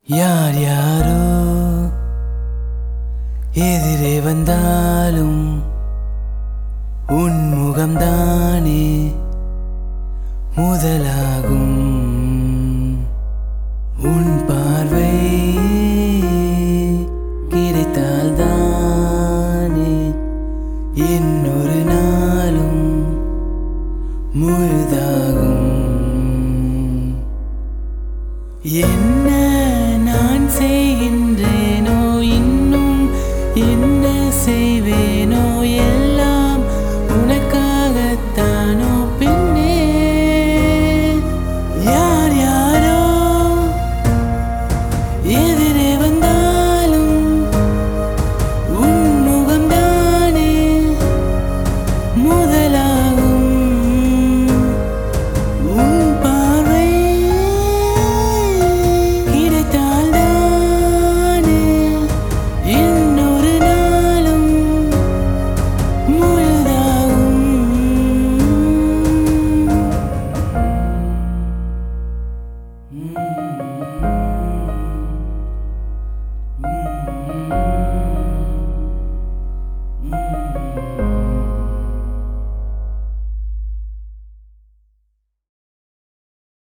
யார் யாரோ எதிரே வந்தாலும் உன் முகம்தானே முதலாகும். உன் பார்வை கிடைத்தால் தானே இன்னொரு நாளும் முழுதாகும். என்ன நான் செய்கின்றேன்